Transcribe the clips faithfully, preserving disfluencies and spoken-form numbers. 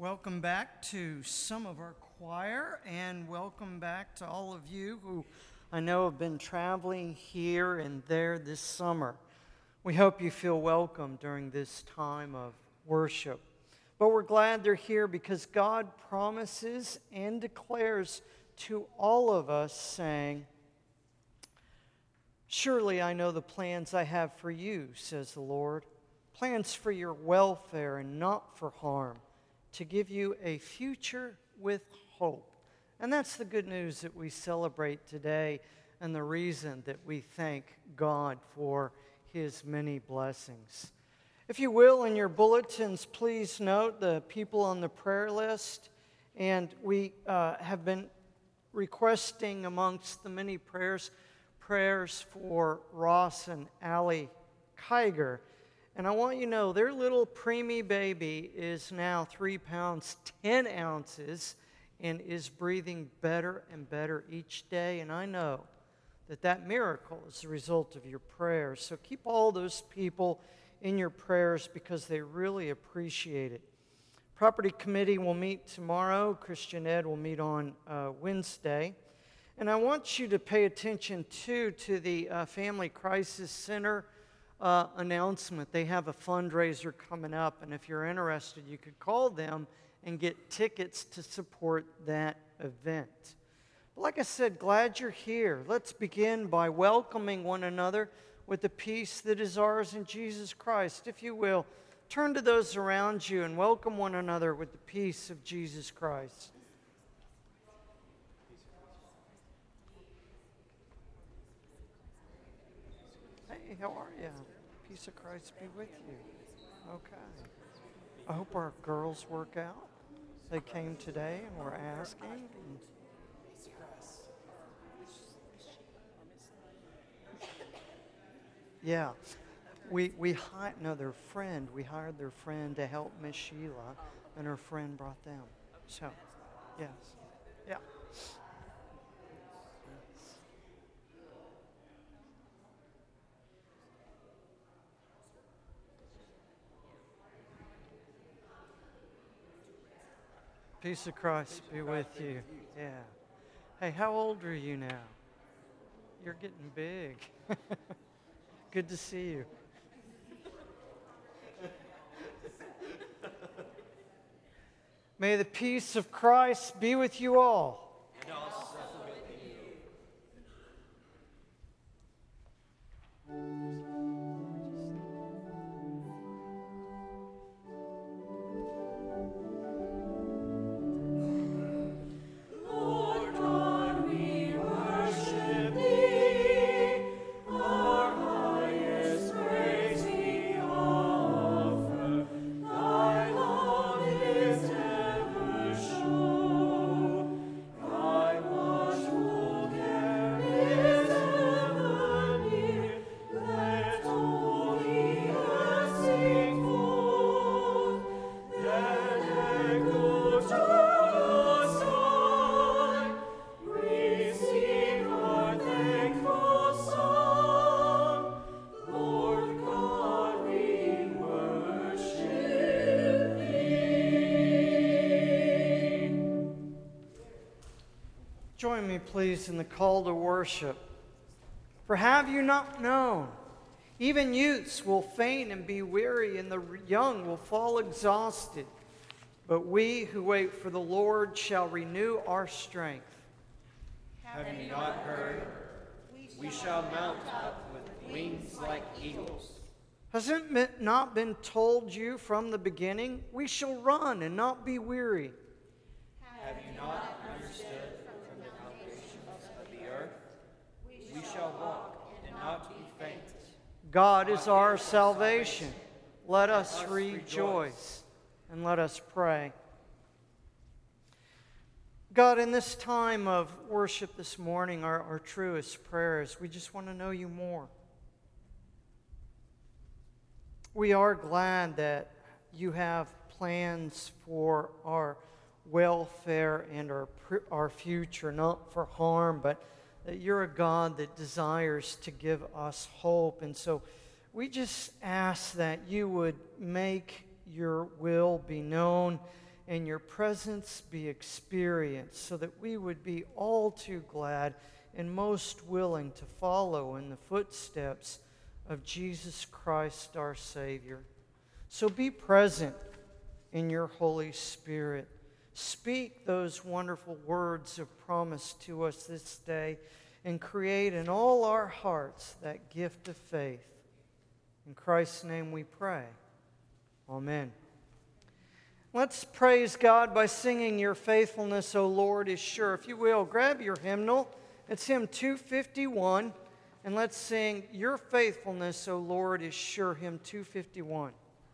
Welcome back to some of our choir, and welcome back to all of you who I know have been traveling here and there this summer. We hope you feel welcome during this time of worship. But we're glad they're here because God promises and declares to all of us, saying, "Surely I know the plans I have for you, says the Lord, plans for your welfare and not for harm, to give you a future with hope." And that's the good news that we celebrate today, and the reason that we thank God for His many blessings. If you will, in your bulletins, please note the people on the prayer list. And we uh, have been requesting amongst the many prayers, prayers for Ross and Allie Kiger. And I want you to know, their little preemie baby is now three pounds, ten ounces, and is breathing better and better each day. And I know that that miracle is the result of your prayers. So keep all those people in your prayers because they really appreciate it. Property committee will meet tomorrow. Christian Ed will meet on uh, Wednesday. And I want you to pay attention, too, to the uh, Family Crisis Center Uh, announcement. They have a fundraiser coming up, and if you're interested, you could call them and get tickets to support that event. But like I said, glad you're here. Let's begin by welcoming one another with the peace that is ours in Jesus Christ. If you will, turn to those around you and welcome one another with the peace of Jesus Christ. Hey, how are you? Peace of Christ be with you. Okay. I hope our girls work out. They came today and were asking. And yeah. We we hired no their friend. We hired their friend to help Miss Sheila, and her friend brought them. So, yes. Yeah. Peace of Christ be with you. Yeah. Hey, how old are you now? You're getting big. Good to see you. May the peace of Christ be with you all. And also with you. Join me, please, in the call to worship. For have you not known, even youths will faint and be weary, and the young will fall exhausted. But we who wait for the Lord shall renew our strength. Have you not heard? We shall mount up with wings like eagles. Has it not been told you from the beginning? We shall run and not be weary. Have you not understood from the foundations of the earth? We shall walk and not be faint. God is our salvation. Let us rejoice and let us pray. God, in this time of worship this morning, our, our truest prayers, we just want to know you more. We are glad that you have plans for our welfare and our, our future, not for harm, but that you're a God that desires to give us hope. And so we just ask that you would make your will be known and your presence be experienced, so that we would be all too glad and most willing to follow in the footsteps of Jesus Christ our Savior. So be present in your Holy Spirit. Speak those wonderful words of promise to us this day and create in all our hearts that gift of faith. In Christ's name we pray. Amen. Let's praise God by singing Your Faithfulness, O Lord, is Sure. If you will, grab your hymnal. It's hymn two fifty-one. And let's sing Your Faithfulness, O Lord, is Sure, hymn two fifty-one.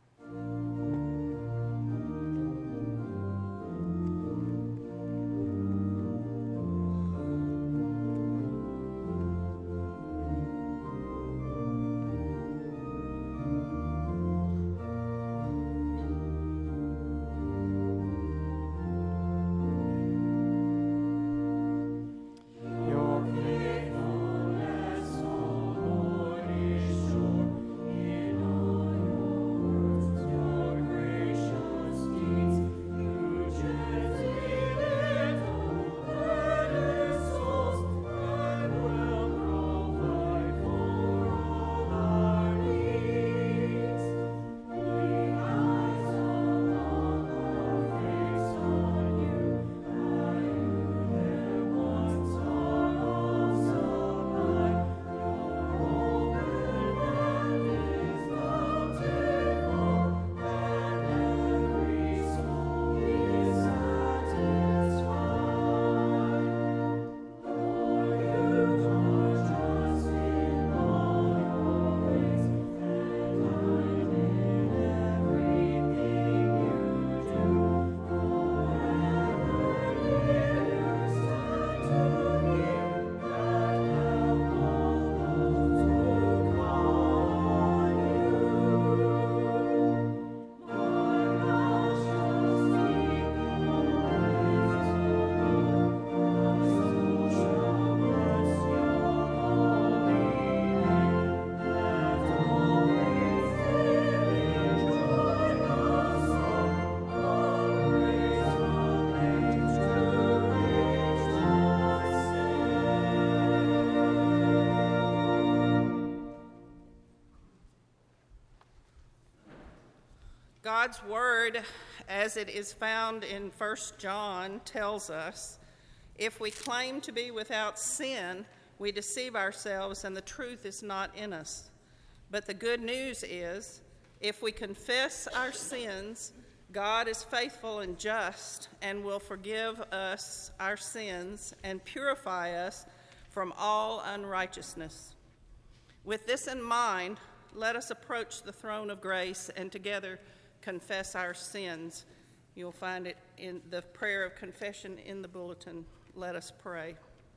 God's word, as it is found in First John, tells us, if we claim to be without sin, we deceive ourselves and the truth is not in us. But the good news is, if we confess our sins, God is faithful and just and will forgive us our sins and purify us from all unrighteousness. With this in mind, let us approach the throne of grace and together confess our sins. You'll find it in the prayer of confession in the bulletin. Let us pray.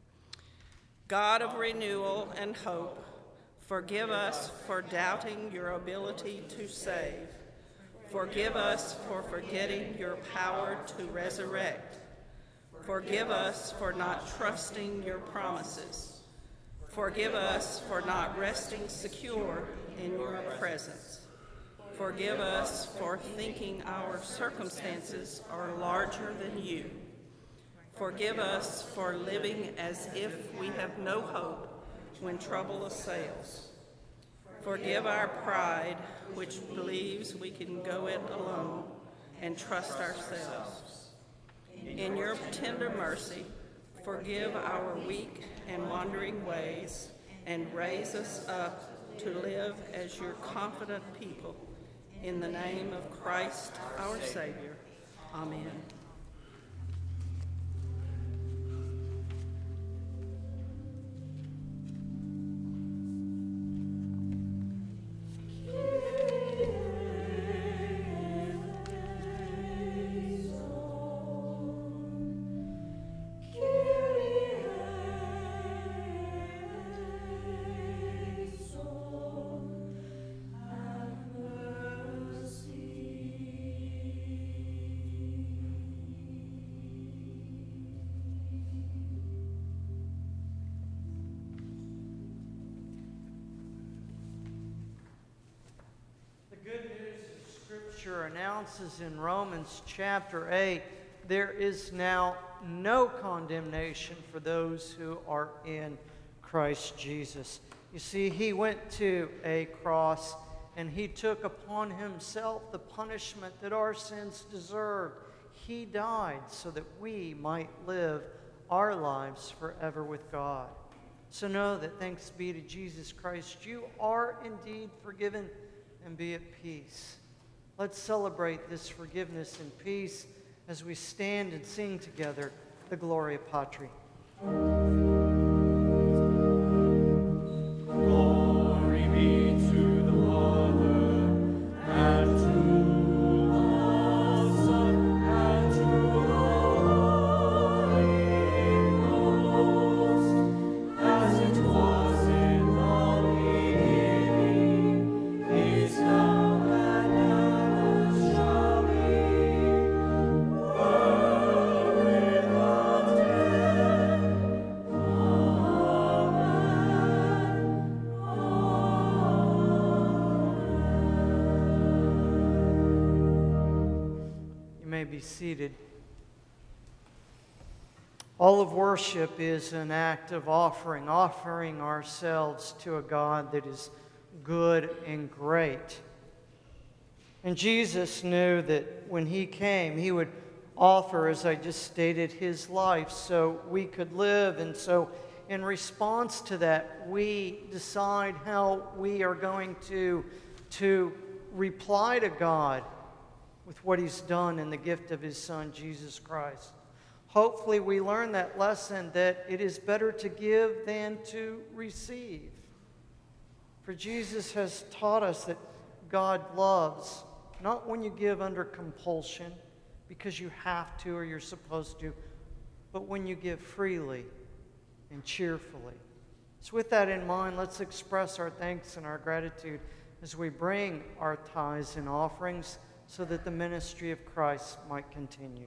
God of renewal and hope, forgive us for doubting your ability to save. Forgive us for forgetting your power to resurrect. Forgive us for not trusting your promises. Forgive us for not resting secure in your presence. Forgive us for thinking our circumstances are larger than you. Forgive us for living as if we have no hope when trouble assails. Forgive our pride, which believes we can go it alone and trust ourselves. In your tender mercy, forgive our weak and wandering ways and raise us up to live as your confident people. In the name of Christ, our Savior. Amen. Scripture announces in Romans chapter eight, there is now no condemnation for those who are in Christ Jesus. You see, he went to a cross and he took upon himself the punishment that our sins deserved. He died so that we might live our lives forever with God. So know that thanks be to Jesus Christ, you are indeed forgiven, and be at peace. Let's celebrate this forgiveness and peace as we stand and sing together the Gloria Patri. Glory be to the Father, and to the Son, and to the Holy Ghost, as it was in the beginning, is now, and ever shall be, world without end. You may be seated. All of worship is an act of offering, offering ourselves to a God that is good and great. And Jesus knew that when he came, he would offer, as I just stated, his life so we could live. And so in response to that, we decide how we are going to, to reply to God with what he's done in the gift of his Son, Jesus Christ. Hopefully we learn that lesson that it is better to give than to receive. For Jesus has taught us that God loves, not when you give under compulsion, because you have to or you're supposed to, but when you give freely and cheerfully. So with that in mind, let's express our thanks and our gratitude as we bring our tithes and offerings so that the ministry of Christ might continue.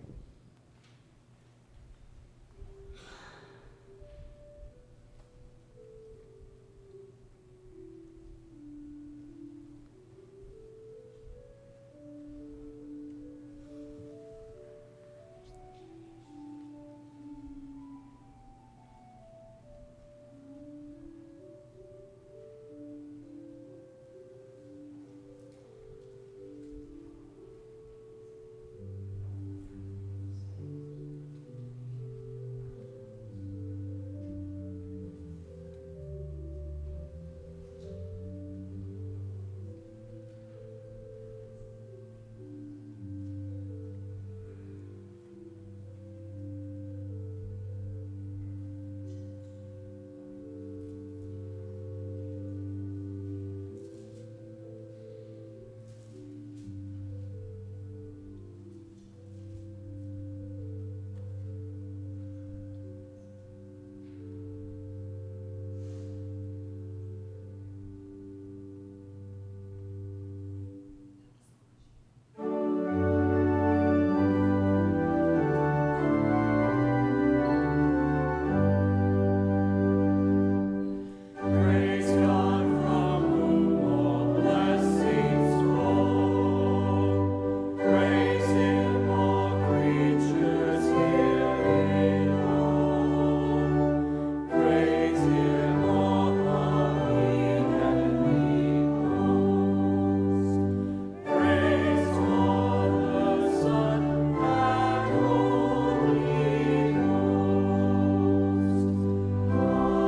Praise God from whom all blessings flow. Praise Him, all creatures here below. Praise Him, all the heavenly hosts. Praise God the Son and Holy Ghost.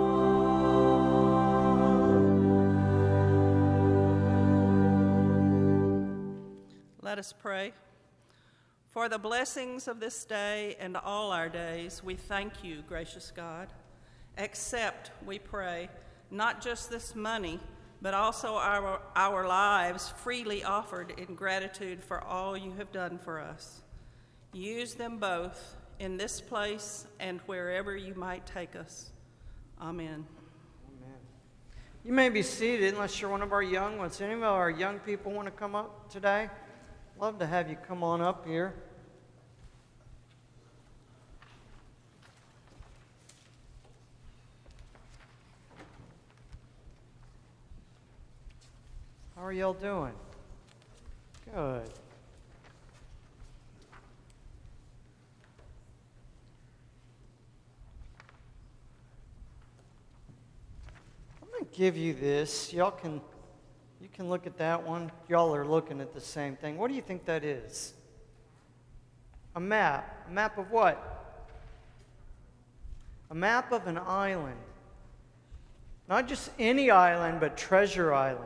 Let us pray. For the blessings of this day and all our days, we thank you, gracious God. Accept, we pray, not just this money, but also our, our lives freely offered in gratitude for all you have done for us. Use them both in this place and wherever you might take us. Amen. Amen. You may be seated unless you're one of our young ones. Any of our young people want to come up today? Love to have you come on up here. How are y'all doing? Good. I'm going to give you this. Y'all can, you can look at that one. Y'all are looking at the same thing. What do you think that is? A map. A map of what? A map of an island. Not just any island, but Treasure Island.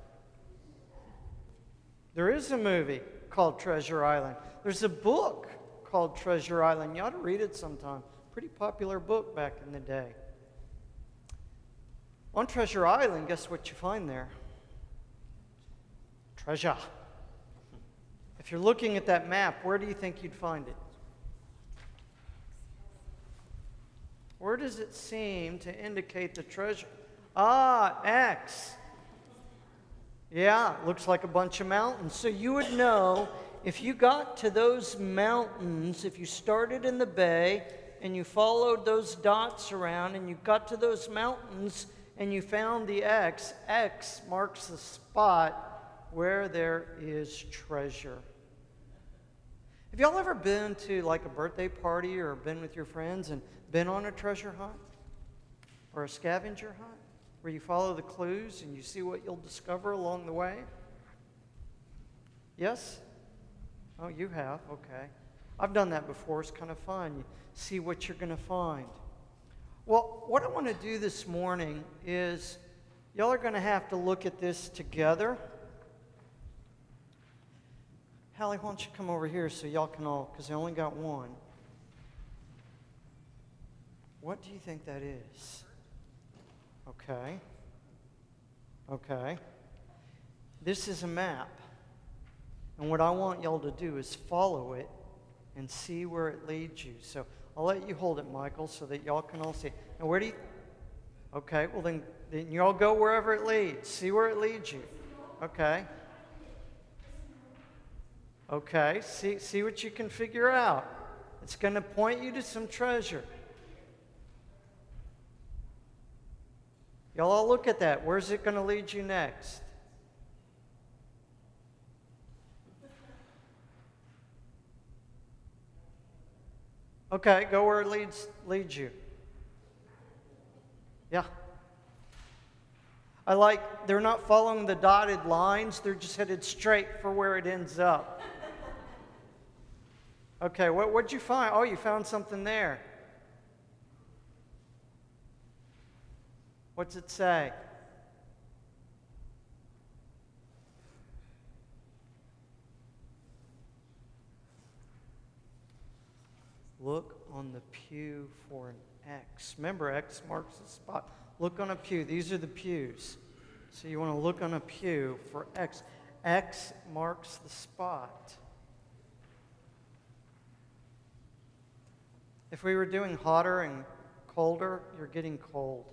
There is a movie called Treasure Island. There's a book called Treasure Island. You ought to read it sometime. Pretty popular book back in the day. On Treasure Island, guess what you find there? Treasure. If you're looking at that map, where do you think you'd find it? Where does it seem to indicate the treasure? Ah, X. Yeah, looks like a bunch of mountains. So you would know if you got to those mountains, if you started in the bay and you followed those dots around and you got to those mountains and you found the X, X marks the spot where there is treasure. Have y'all ever been to like a birthday party or been with your friends and been on a treasure hunt or a scavenger hunt where you follow the clues and you see what you'll discover along the way? Yes? Oh, you have? Okay. I've done that before. It's kind of fun. You see what you're going to find. Well, what I want to do this morning is y'all are going to have to look at this together. Hallie, why don't you come over here so y'all can all, because I only got one. What do you think that is? Okay. Okay. This is a map. And what I want y'all to do is follow it and see where it leads you. So I'll let you hold it, Michael, so that y'all can all see. And where do you... Okay, well then, then y'all go wherever it leads. See where it leads you. Okay. Okay, see, see what you can figure out. It's going to point you to some treasure. Y'all all look at that. Where's it going to lead you next? Okay, go where it leads, leads you. Yeah. I like, they're not following the dotted lines. They're just headed straight for where it ends up. Okay, what, what'd you find? Oh, you found something there. What's it say? Look on the pew for an X. Remember, X marks the spot. Look on a pew. These are the pews. So you want to look on a pew for X. X marks the spot. If we were doing hotter and colder, you're getting cold.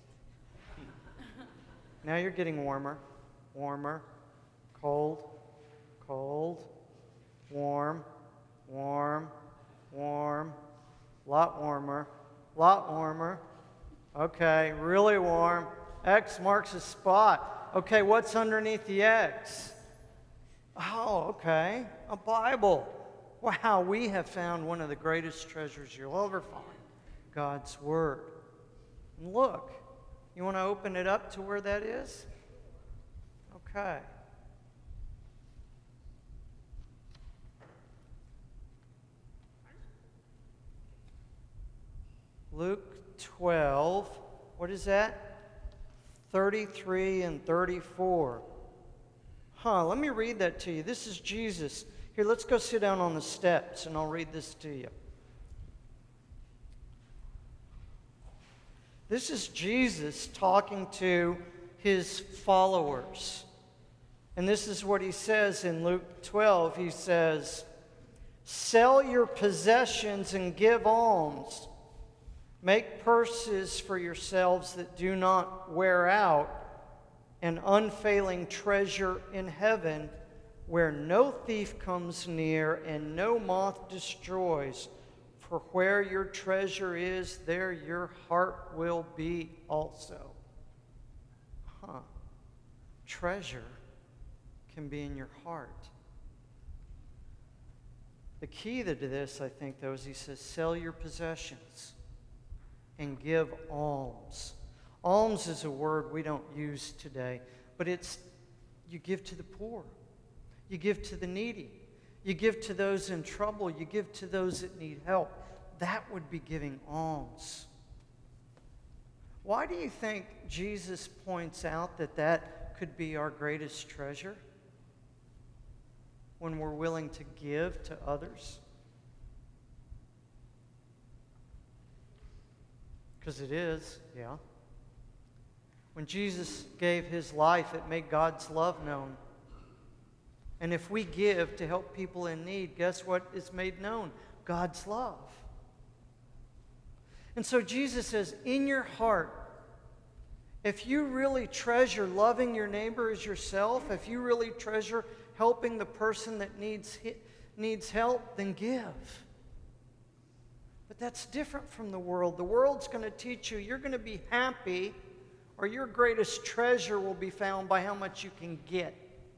Now you're getting warmer, warmer, cold, cold, warm, warm, warm, lot warmer, lot warmer. Okay, really warm. X marks a spot. Okay, what's underneath the X? Oh, okay, a Bible. Wow, we have found one of the greatest treasures you'll ever find, God's Word. And look. You want to open it up to where that is? Okay. Luke twelve. What is that? thirty-three and thirty-four. Huh, let me read that to you. This is Jesus. Here, let's go sit down on the steps and I'll read this to you. This is Jesus talking to his followers. And this is what he says in Luke twelve. He says, "Sell your possessions and give alms. Make purses for yourselves that do not wear out, an unfailing treasure in heaven where no thief comes near and no moth destroys. For where your treasure is, there your heart will be also." Huh. Treasure can be in your heart. The key to this, I think, though, is he says, sell your possessions and give alms. Alms is a word we don't use today, but it's you give to the poor. You give to the needy. You give to those in trouble. You give to those that need help. That would be giving alms. Why do you think Jesus points out that that could be our greatest treasure? When we're willing to give to others? Because it is, yeah. When Jesus gave his life, it made God's love known. And if we give to help people in need, guess what is made known? God's love. And so Jesus says, in your heart, if you really treasure loving your neighbor as yourself, if you really treasure helping the person that needs, needs help, then give. But that's different from the world. The world's going to teach you you're going to be happy, or your greatest treasure will be found by how much you can get.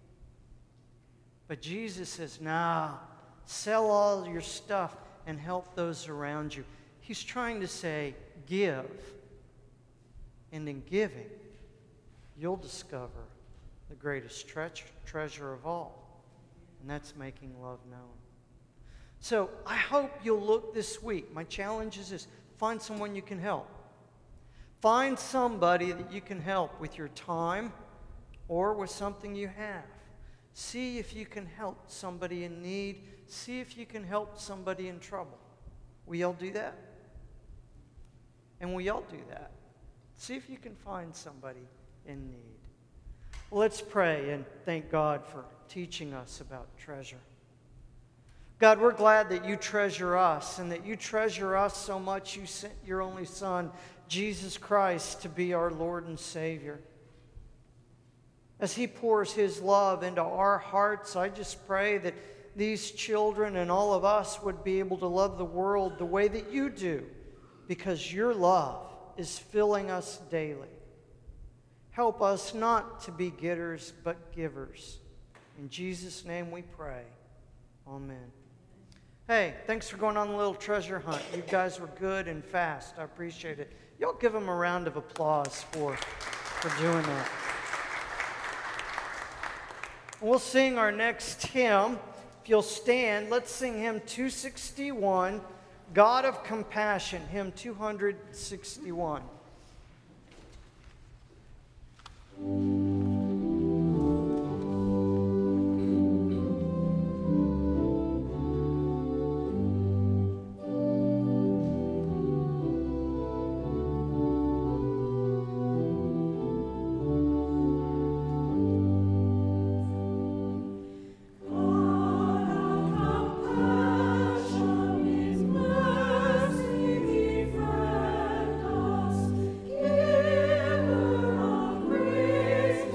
But Jesus says, nah, sell all your stuff and help those around you. He's trying to say, give. And in giving, you'll discover the greatest tre- treasure of all. And that's making love known. So I hope you'll look this week. My challenge is this. Find someone you can help. Find somebody that you can help with your time or with something you have. See if you can help somebody in need. See if you can help somebody in trouble. Will y'all do that? And will y'all do that? See if you can find somebody in need. Well, let's pray and thank God for teaching us about treasure. God, we're glad that you treasure us and that you treasure us so much you sent your only Son, Jesus Christ, to be our Lord and Savior. As he pours his love into our hearts, I just pray that these children and all of us would be able to love the world the way that you do, because your love is filling us daily. Help us not to be getters, but givers. In Jesus' name we pray. Amen. Hey, thanks for going on the little treasure hunt. You guys were good and fast. I appreciate it. Y'all give them a round of applause for, for doing that. We'll sing our next hymn. If you'll stand, let's sing hymn two sixty-one, God of Compassion, hymn two sixty-one. Giver of grace.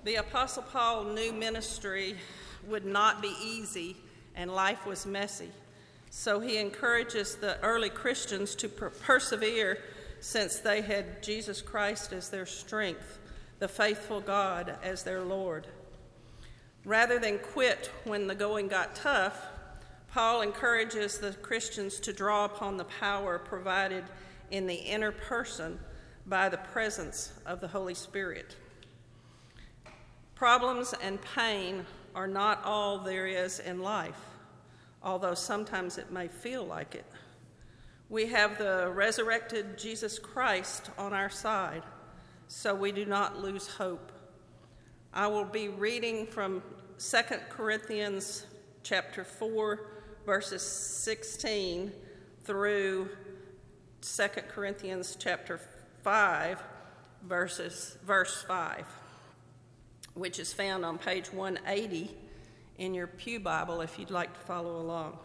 The Apostle Paul knew ministry would not be easy and life was messy. So he encourages the early Christians to per- persevere since they had Jesus Christ as their strength, the faithful God as their Lord. Rather than quit when the going got tough, Paul encourages the Christians to draw upon the power provided in the inner person by the presence of the Holy Spirit. Problems and pain are not all there is in life, although sometimes it may feel like it. We have the resurrected Jesus Christ on our side, so we do not lose hope. I will be reading from Second Corinthians chapter four, verses sixteen through Second Corinthians chapter five, verses verse five, which is found on page one eighty in your pew Bible if you'd like to follow along.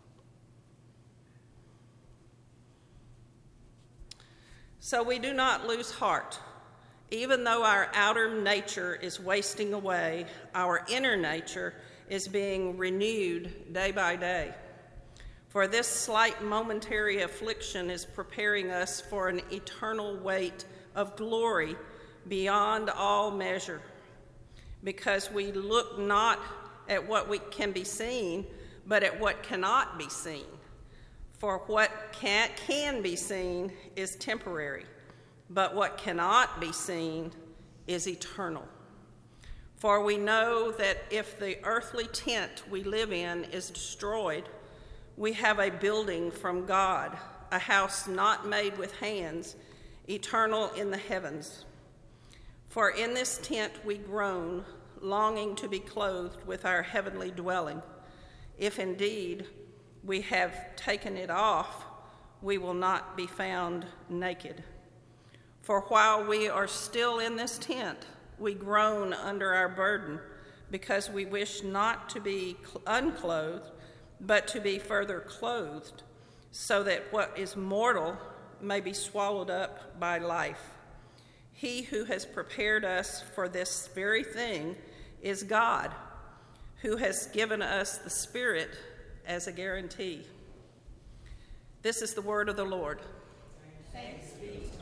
So we do not lose heart. Even though our outer nature is wasting away, our inner nature is being renewed day by day. For this slight momentary affliction is preparing us for an eternal weight of glory beyond all measure, because we look not at what we can be seen, but at what cannot be seen. For what can, can be seen is temporary, but what cannot be seen is eternal. For we know that if the earthly tent we live in is destroyed, we have a building from God, a house not made with hands, eternal in the heavens. For in this tent we groan, longing to be clothed with our heavenly dwelling. If indeed we have taken it off, we will not be found naked. For while we are still in this tent, we groan under our burden, because we wish not to be unclothed, but to be further clothed, so that what is mortal may be swallowed up by life. He who has prepared us for this very thing is God, who has given us the Spirit as a guarantee. This is the word of the Lord. Thanks be to God.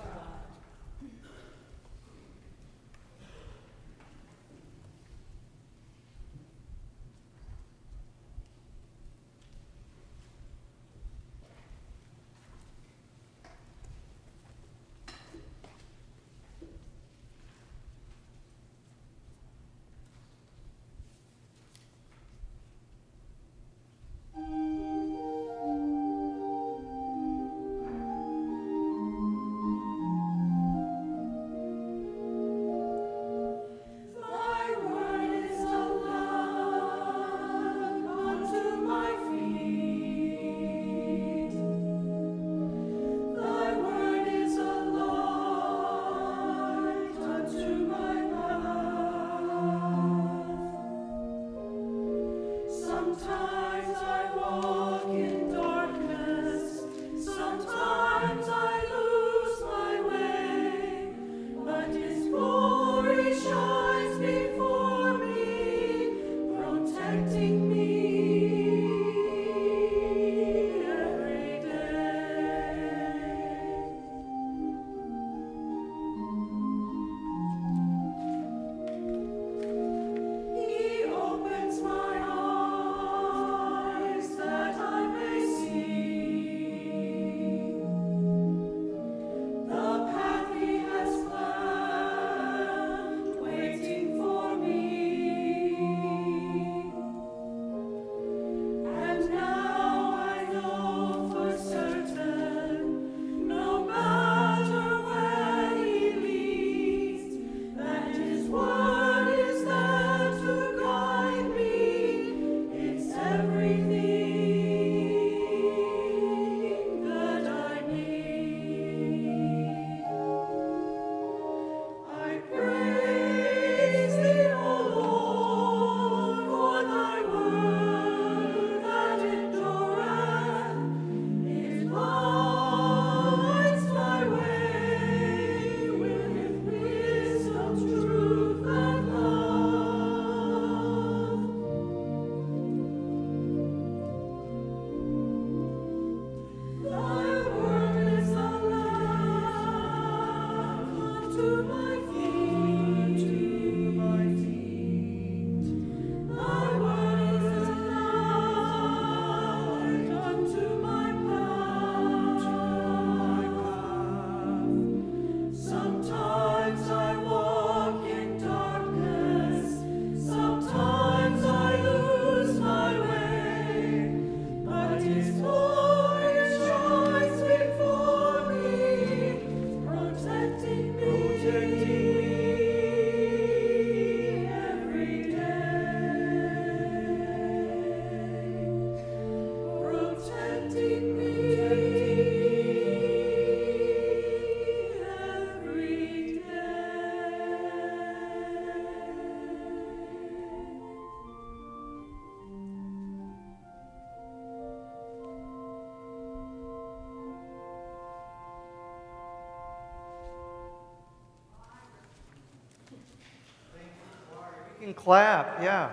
clap, yeah.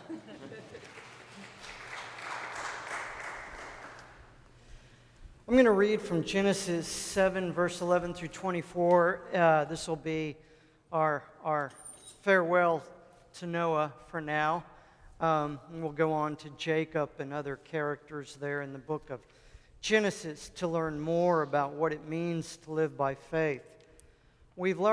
I'm going to read from Genesis seven, verse eleven through twenty-four. Uh, this will be our, our farewell to Noah for now. Um, and we'll go on to Jacob and other characters there in the book of Genesis to learn more about what it means to live by faith. We've learned